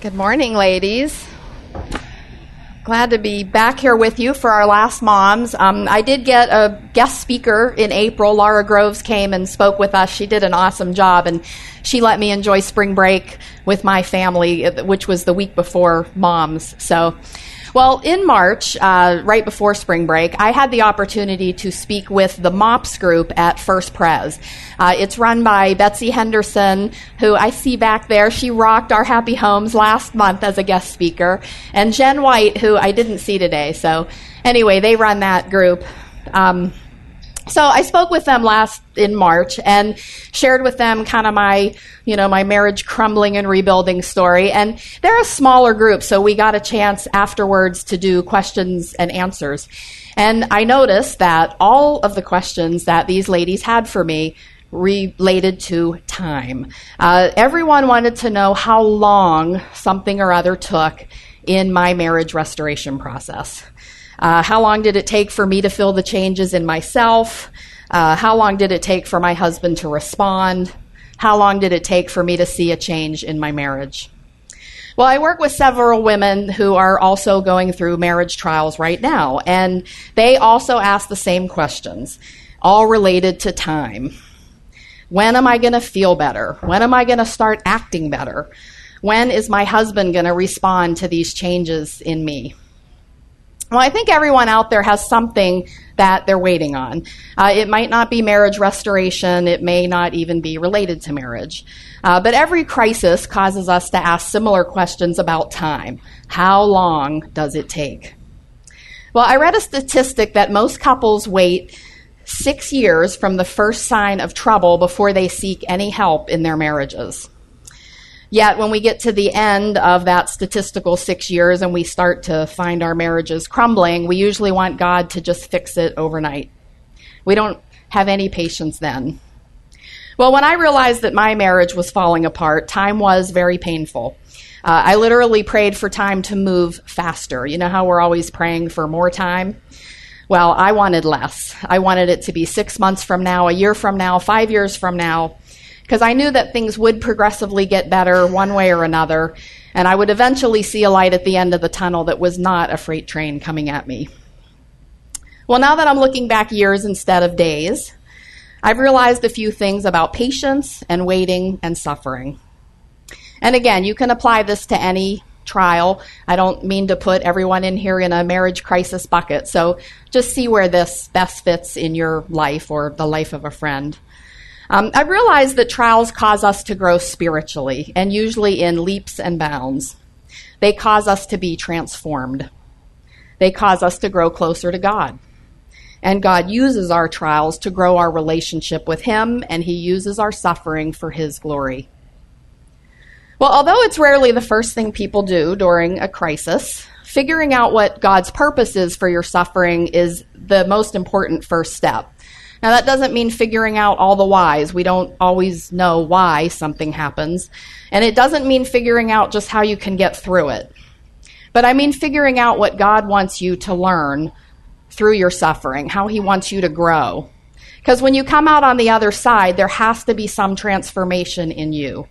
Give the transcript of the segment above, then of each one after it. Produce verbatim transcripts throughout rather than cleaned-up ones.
Good morning, ladies. Glad to be back here with you for our last Moms. Um, I did get a guest speaker in April. Laura Groves came and spoke with us. She did an awesome job, and she let me enjoy spring break with my family, which was the week before Moms. So, well, in March, uh, right before spring break, I had the opportunity to speak with the MOPS group at First Pres. Uh, it's run by Betsy Henderson, who I see back there. She rocked our Happy Homes last month as a guest speaker, and Jen White, who I didn't see today. So anyway, they run that group. Um, So I spoke with them last in March and shared with them kind of my, you know, my marriage crumbling and rebuilding story. And they're a smaller group, so we got a chance afterwards to do questions and answers. And I noticed that all of the questions that these ladies had for me related to time. Uh, everyone wanted to know how long something or other took in my marriage restoration process. Uh, how long did it take for me to feel the changes in myself? Uh, how long did it take for my husband to respond? How long did it take for me to see a change in my marriage? Well, I work with several women who are also going through marriage trials right now, and they also ask the same questions, all related to time. When am I going to feel better? When am I going to start acting better? When is my husband going to respond to these changes in me? Well, I think everyone out there has something that they're waiting on. Uh, it might not be marriage restoration. It may not even be related to marriage. Uh, but every crisis causes us to ask similar questions about time. How long does it take? Well, I read a statistic that most couples wait six years from the first sign of trouble before they seek any help in their marriages. Yet when we get to the end of that statistical six years and we start to find our marriages crumbling, we usually want God to just fix it overnight. We don't have any patience then. Well, when I realized that my marriage was falling apart, time was very painful. Uh, I literally prayed for time to move faster. You know how we're always praying for more time? Well, I wanted less. I wanted it to be six months from now, a year from now, five years from now, because I knew that things would progressively get better one way or another, and I would eventually see a light at the end of the tunnel that was not a freight train coming at me. Well, now that I'm looking back years instead of days, I've realized a few things about patience and waiting and suffering. And again, you can apply this to any trial. I don't mean to put everyone in here in a marriage crisis bucket, so just see where this best fits in your life or the life of a friend. Um, I realize that trials cause us to grow spiritually, and usually in leaps and bounds. They cause us to be transformed. They cause us to grow closer to God. And God uses our trials to grow our relationship with Him, and He uses our suffering for His glory. Well, although it's rarely the first thing people do during a crisis, figuring out what God's purpose is for your suffering is the most important first step. Now, that doesn't mean figuring out all the whys. We don't always know why something happens. And it doesn't mean figuring out just how you can get through it. But I mean figuring out what God wants you to learn through your suffering, how He wants you to grow. Because when you come out on the other side, there has to be some transformation in you.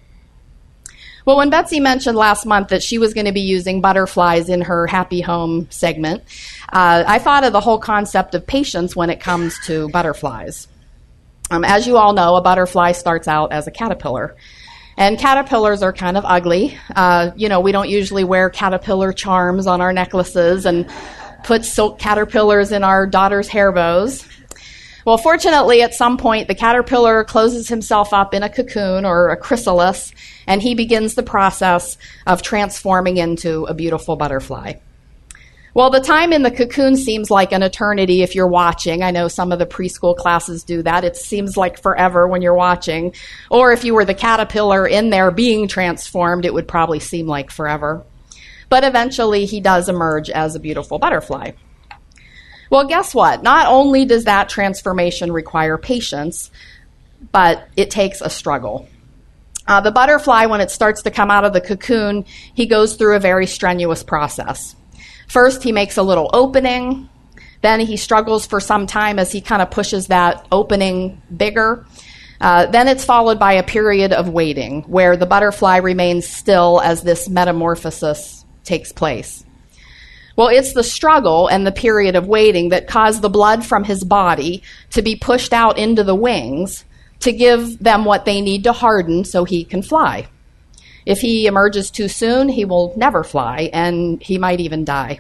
Well, when Betsy mentioned last month that she was going to be using butterflies in her Happy Home segment, uh, I thought of the whole concept of patience when it comes to butterflies. Um, as you all know, a butterfly starts out as a caterpillar. And caterpillars are kind of ugly. Uh, you know, we don't usually wear caterpillar charms on our necklaces and put silk caterpillars in our daughter's hair bows. Well, fortunately, at some point, the caterpillar closes himself up in a cocoon or a chrysalis, and he begins the process of transforming into a beautiful butterfly. Well, the time in the cocoon seems like an eternity if you're watching. I know some of the preschool classes do that. It seems like forever when you're watching. Or if you were the caterpillar in there being transformed, it would probably seem like forever. But eventually, he does emerge as a beautiful butterfly. Well, guess what? Not only does that transformation require patience, but it takes a struggle. Uh, the butterfly, when it starts to come out of the cocoon, he goes through a very strenuous process. First, he makes a little opening. Then he struggles for some time as he kind of pushes that opening bigger. Uh, then it's followed by a period of waiting, where the butterfly remains still as this metamorphosis takes place. Well, it's the struggle and the period of waiting that caused the blood from his body to be pushed out into the wings to give them what they need to harden so he can fly. If he emerges too soon, he will never fly, and he might even die.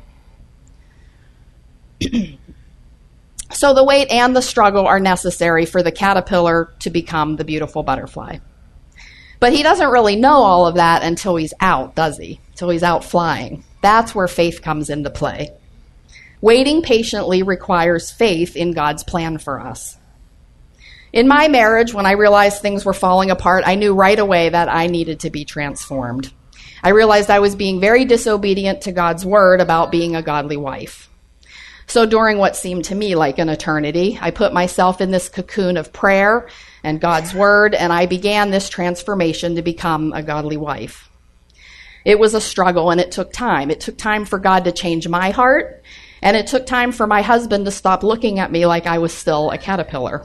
So the wait and the struggle are necessary for the caterpillar to become the beautiful butterfly. But he doesn't really know all of that until he's out, does he? Until he's out flying. That's where faith comes into play. Waiting patiently requires faith in God's plan for us. In my marriage, when I realized things were falling apart, I knew right away that I needed to be transformed. I realized I was being very disobedient to God's word about being a godly wife. So during what seemed to me like an eternity, I put myself in this cocoon of prayer and God's word, and I began this transformation to become a godly wife. It was a struggle, and it took time. It took time for God to change my heart, and it took time for my husband to stop looking at me like I was still a caterpillar.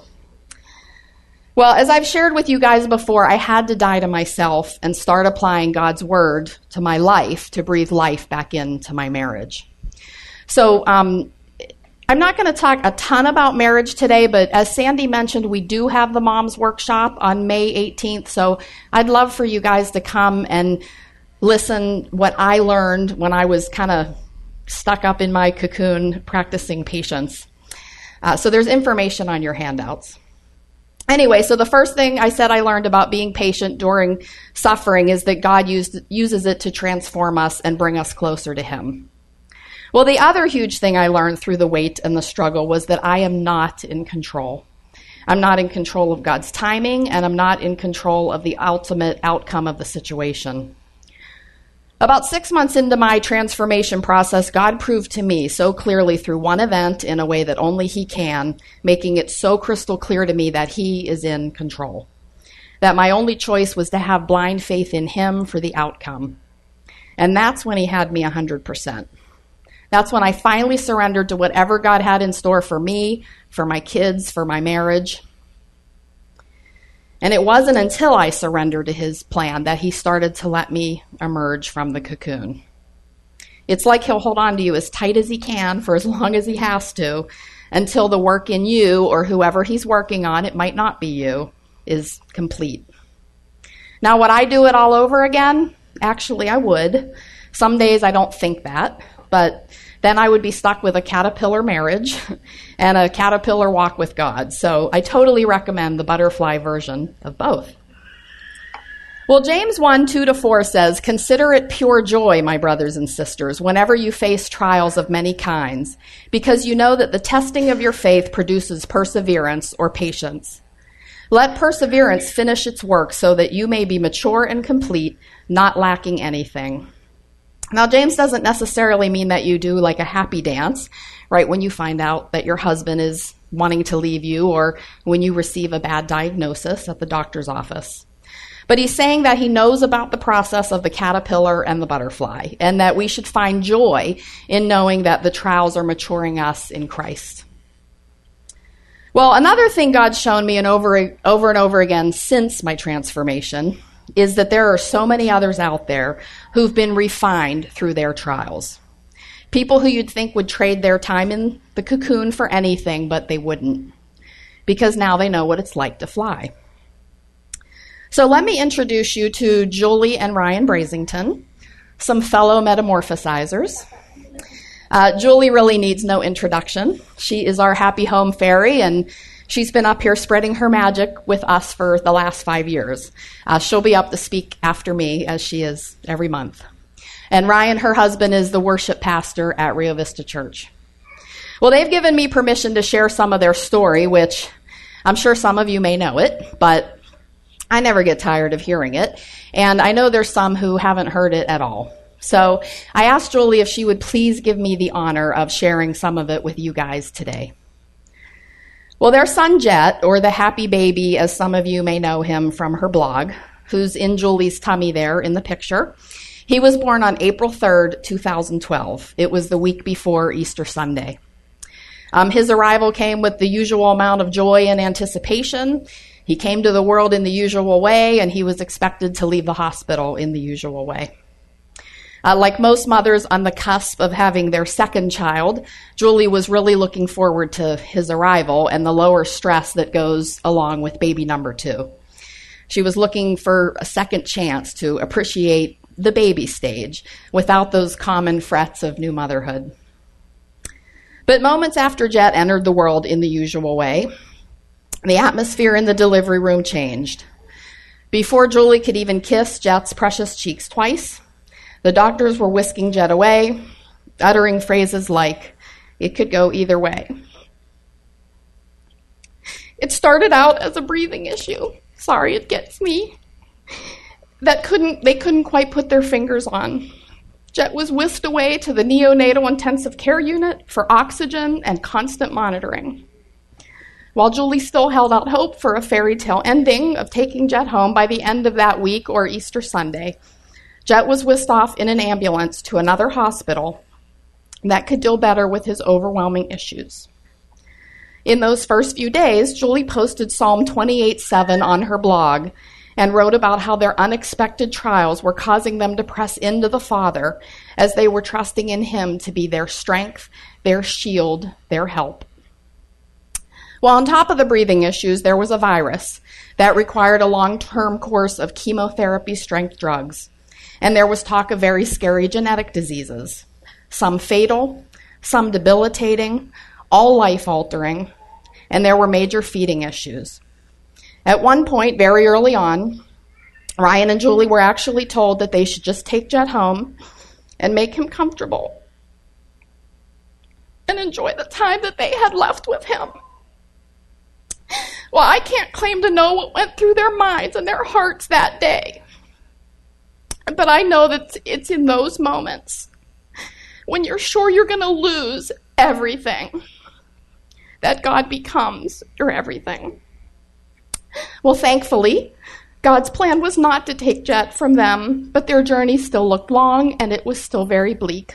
Well, as I've shared with you guys before, I had to die to myself and start applying God's word to my life to breathe life back into my marriage. So um, I'm not going to talk a ton about marriage today, but as Sandy mentioned, we do have the Moms Workshop on May eighteenth, so I'd love for you guys to come and listen what I learned when I was kind of stuck up in my cocoon practicing patience. Uh, so there's information on your handouts. Anyway, so the first thing I said I learned about being patient during suffering is that God used, uses it to transform us and bring us closer to Him. Well, the other huge thing I learned through the wait and the struggle was that I am not in control. I'm not in control of God's timing, and I'm not in control of the ultimate outcome of the situation. About six months into my transformation process, God proved to me so clearly through one event in a way that only He can, making it so crystal clear to me that He is in control. That my only choice was to have blind faith in Him for the outcome. And that's when He had me one hundred percent. That's when I finally surrendered to whatever God had in store for me, for my kids, for my marriage. And it wasn't until I surrendered to His plan that He started to let me emerge from the cocoon. It's like He'll hold on to you as tight as He can for as long as He has to, until the work in you or whoever He's working on, it might not be you, is complete. Now, would I do it all over again? Actually, I would. Some days I don't think that, but then I would be stuck with a caterpillar marriage and a caterpillar walk with God. So I totally recommend the butterfly version of both. Well, James one, two to four says, "Consider it pure joy, my brothers and sisters, whenever you face trials of many kinds, because you know that the testing of your faith produces perseverance or patience. Let perseverance finish its work so that you may be mature and complete, not lacking anything." Now, James doesn't necessarily mean that you do like a happy dance, right, when you find out that your husband is wanting to leave you or when you receive a bad diagnosis at the doctor's office. But he's saying that he knows about the process of the caterpillar and the butterfly, and that we should find joy in knowing that the trials are maturing us in Christ. Well, another thing God's shown me and over, over and over again since my transformation is that there are so many others out there who've been refined through their trials. People who you'd think would trade their time in the cocoon for anything, but they wouldn't, because now they know what it's like to fly. So let me introduce you to Julie and Ryan Brasington, some fellow metamorphosizers. Uh, Julie really needs no introduction. She is our happy home fairy, and she's been up here spreading her magic with us for the last five years. Uh, she'll be up to speak after me, as she is every month. And Ryan, her husband, is the worship pastor at Rio Vista Church. Well, they've given me permission to share some of their story, which I'm sure some of you may know it, but I never get tired of hearing it. And I know there's some who haven't heard it at all. So I asked Julie if she would please give me the honor of sharing some of it with you guys today. Well, their son Jet, or the happy baby, as some of you may know him from her blog, who's in Julie's tummy there in the picture, he was born on April third, two thousand twelve. It was the week before Easter Sunday. Um, his arrival came with the usual amount of joy and anticipation. He came to the world in the usual way, and he was expected to leave the hospital in the usual way. Uh, like most mothers on the cusp of having their second child, Julie was really looking forward to his arrival and the lower stress that goes along with baby number two. She was looking for a second chance to appreciate the baby stage without those common frets of new motherhood. But moments after Jet entered the world in the usual way, the atmosphere in the delivery room changed. Before Julie could even kiss Jet's precious cheeks twice, the doctors were whisking Jet away, uttering phrases like, "It could go either way." It started out as a breathing issue. Sorry, it gets me. That couldn't they couldn't quite put their fingers on. Jet was whisked away to the neonatal intensive care unit for oxygen and constant monitoring. While Julie still held out hope for a fairy tale ending of taking Jet home by the end of that week or Easter Sunday, Jet was whisked off in an ambulance to another hospital that could deal better with his overwhelming issues. In those first few days, Julie posted Psalm twenty-eight seven on her blog and wrote about how their unexpected trials were causing them to press into the Father as they were trusting in Him to be their strength, their shield, their help. Well, on top of the breathing issues, there was a virus that required a long-term course of chemotherapy-strength drugs. And there was talk of very scary genetic diseases, some fatal, some debilitating, all life-altering, and there were major feeding issues. At one point, very early on, Ryan and Julie were actually told that they should just take Jet home and make him comfortable and enjoy the time that they had left with him. Well, I can't claim to know what went through their minds and their hearts that day. But I know that it's in those moments when you're sure you're going to lose everything that God becomes your everything. Well, thankfully, God's plan was not to take Jet from them, but their journey still looked long and it was still very bleak.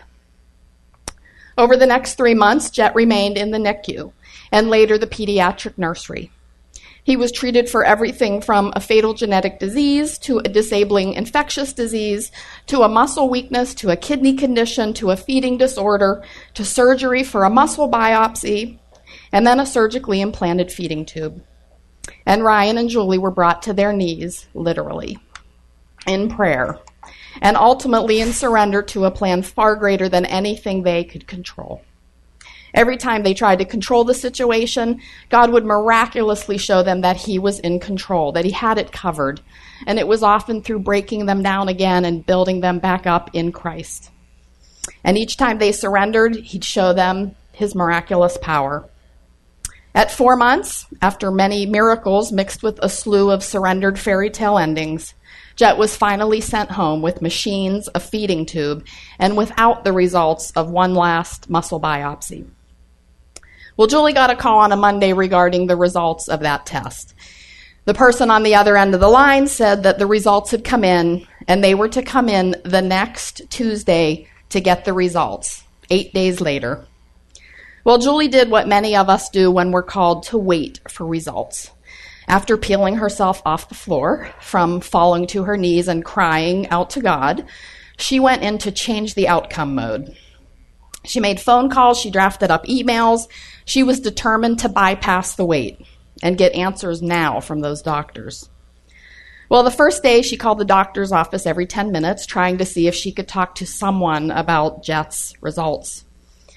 Over the next three months, Jet remained in the N I C U and later the pediatric nursery. He was treated for everything from a fatal genetic disease to a disabling infectious disease to a muscle weakness to a kidney condition to a feeding disorder to surgery for a muscle biopsy and then a surgically implanted feeding tube. And Ryan and Julie were brought to their knees, literally, in prayer and ultimately in surrender to a plan far greater than anything they could control. Every time they tried to control the situation, God would miraculously show them that He was in control, that He had it covered. And it was often through breaking them down again and building them back up in Christ. And each time they surrendered, He'd show them His miraculous power. At four months, after many miracles mixed with a slew of surrendered fairy tale endings, Jet was finally sent home with machines, a feeding tube, and without the results of one last muscle biopsy. Well, Julie got a call on a Monday regarding the results of that test. The person on the other end of the line said that the results had come in, and they were to come in the next Tuesday to get the results, eight days later. Well, Julie did what many of us do when we're called to wait for results. After peeling herself off the floor, from falling to her knees and crying out to God, she went into change the outcome mode. She made phone calls, she drafted up emails. She was determined to bypass the wait and get answers now from those doctors. Well, the first day she called the doctor's office every ten minutes, trying to see if she could talk to someone about Jet's results.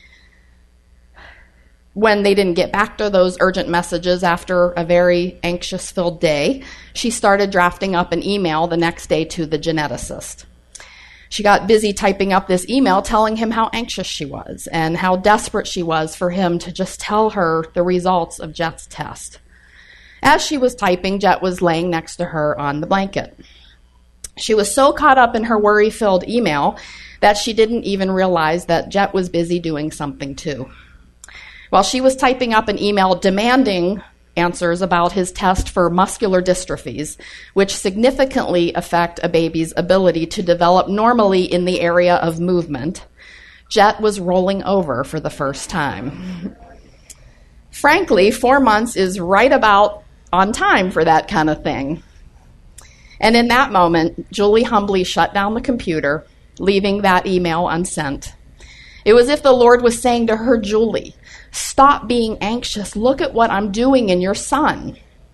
When they didn't get back to those urgent messages after a very anxious-filled day, she started drafting up an email the next day to the geneticist. She got busy typing up this email telling him how anxious she was and how desperate she was for him to just tell her the results of Jet's test. As she was typing, Jet was laying next to her on the blanket. She was so caught up in her worry-filled email that she didn't even realize that Jet was busy doing something too. While she was typing up an email demanding answers about his test for muscular dystrophies, which significantly affect a baby's ability to develop normally in the area of movement, Jet was rolling over for the first time. Frankly, four months is right about on time for that kind of thing. And in that moment, Julie humbly shut down the computer, leaving that email unsent. It was as if the Lord was saying to her, Julie, stop being anxious. Look at what I'm doing in your son.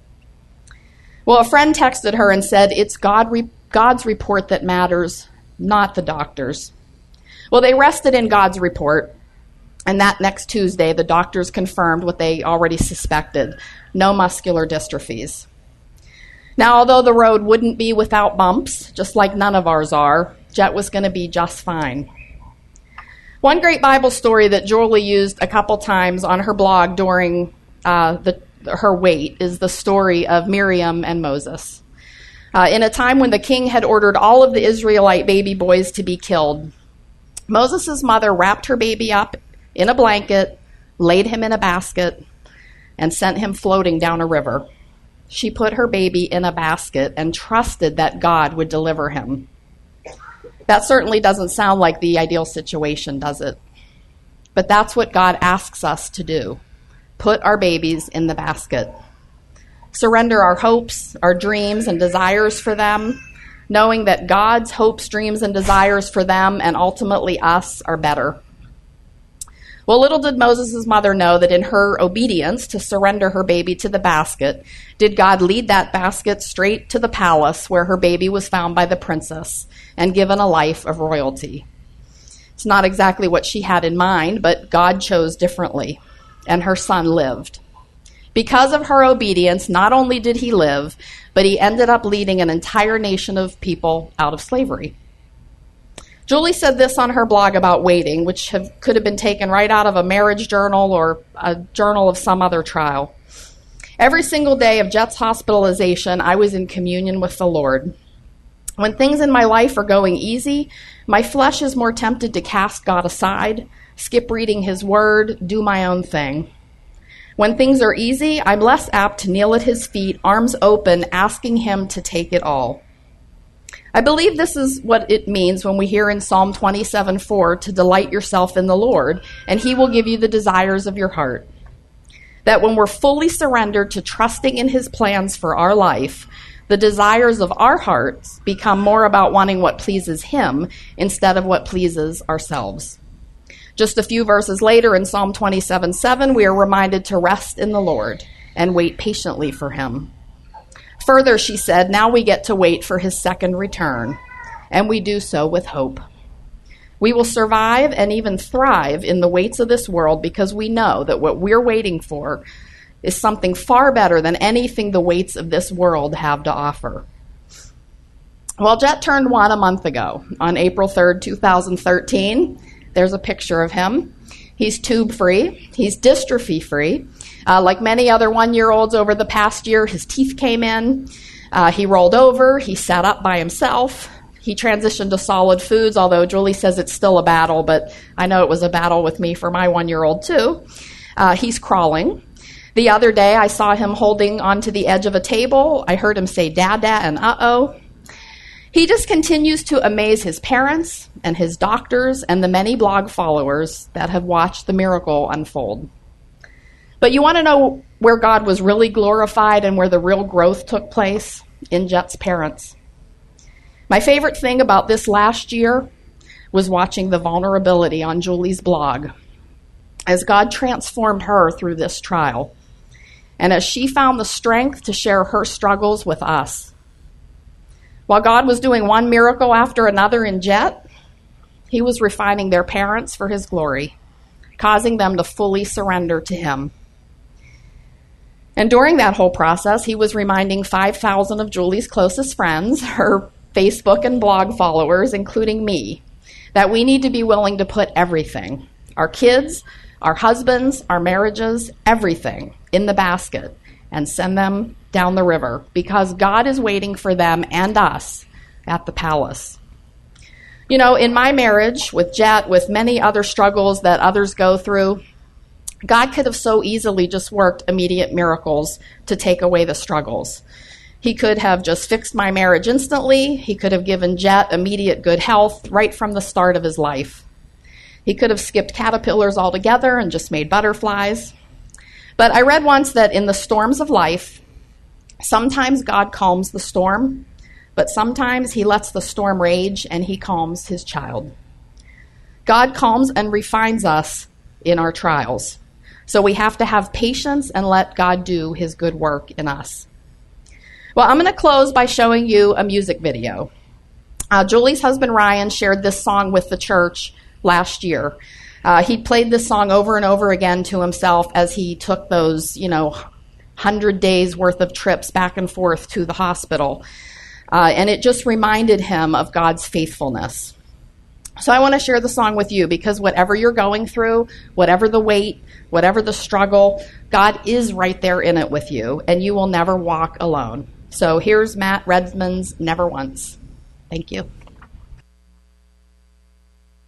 Well, a friend texted her and said, it's God re- God's report that matters, not the doctor's. Well, they rested in God's report, and that next Tuesday, the doctors confirmed what they already suspected, no muscular dystrophies. Now, although the road wouldn't be without bumps, just like none of ours are, Jet was going to be just fine. One great Bible story that Julie used a couple times on her blog during uh, the, her wait is the story of Miriam and Moses. Uh, in a time when the king had ordered all of the Israelite baby boys to be killed, Moses' mother wrapped her baby up in a blanket, laid him in a basket, and sent him floating down a river. She put her baby in a basket and trusted that God would deliver him. That certainly doesn't sound like the ideal situation, does it? But that's what God asks us to do. Put our babies in the basket. Surrender our hopes, our dreams, and desires for them, knowing that God's hopes, dreams, and desires for them and ultimately us are better. Well, little did Moses' mother know that in her obedience to surrender her baby to the basket, did God lead that basket straight to the palace where her baby was found by the princess and given a life of royalty. It's not exactly what she had in mind, but God chose differently, and her son lived. Because of her obedience, not only did he live, but he ended up leading an entire nation of people out of slavery. Julie said this on her blog about waiting, which have, could have been taken right out of a marriage journal or a journal of some other trial. Every single day of Jet's hospitalization, I was in communion with the Lord. When things in my life are going easy, my flesh is more tempted to cast God aside, skip reading his word, do my own thing. When things are easy, I'm less apt to kneel at his feet, arms open, asking him to take it all. I believe this is what it means when we hear in Psalm twenty-seven four to delight yourself in the Lord, and he will give you the desires of your heart. That when we're fully surrendered to trusting in his plans for our life, the desires of our hearts become more about wanting what pleases him instead of what pleases ourselves. Just a few verses later in Psalm twenty-seven seven, we are reminded to rest in the Lord and wait patiently for him. Further, she said, now we get to wait for his second return, and we do so with hope. We will survive and even thrive in the waits of this world because we know that what we're waiting for is something far better than anything the waits of this world have to offer. Well, Jet turned one a month ago, on April third, twenty thirteen. There's a picture of him. He's tube-free. He's dystrophy-free. Uh, like many other one-year-olds over the past year, his teeth came in. Uh, he rolled over. He sat up by himself. He transitioned to solid foods, although Julie says it's still a battle, but I know it was a battle with me for my one-year-old too. Uh, he's crawling. The other day, I saw him holding onto the edge of a table. I heard him say, Dada, and uh-oh. He just continues to amaze his parents and his doctors and the many blog followers that have watched the miracle unfold. But you want to know where God was really glorified and where the real growth took place? In Jet's parents. My favorite thing about this last year was watching the vulnerability on Julie's blog as God transformed her through this trial and as she found the strength to share her struggles with us. While God was doing one miracle after another in Jet, he was refining their parents for his glory, causing them to fully surrender to him. And during that whole process, he was reminding five thousand of Julie's closest friends, her Facebook and blog followers, including me, that we need to be willing to put everything, our kids, our husbands, our marriages, everything in the basket and send them down the river because God is waiting for them and us at the palace. You know, in my marriage with Jet, with many other struggles that others go through, God could have so easily just worked immediate miracles to take away the struggles. He could have just fixed my marriage instantly. He could have given Jet immediate good health right from the start of his life. He could have skipped caterpillars altogether and just made butterflies. But I read once that in the storms of life, Sometimes God calms the storm, but sometimes he lets the storm rage and he calms his child. God calms and refines us in our trials. So we have to have patience and let God do his good work in us. Well, I'm going to close by showing you a music video. Uh, Julie's husband, Ryan, shared this song with the church last year. Uh, he played this song over and over again to himself as he took those, you know, hundred days worth of trips back and forth to the hospital. Uh, and it just reminded him of God's faithfulness. So I want to share the song with you because whatever you're going through, whatever the weight, whatever the struggle, God is right there in it with you, and you will never walk alone. So here's Matt Redman's Never Once. Thank you.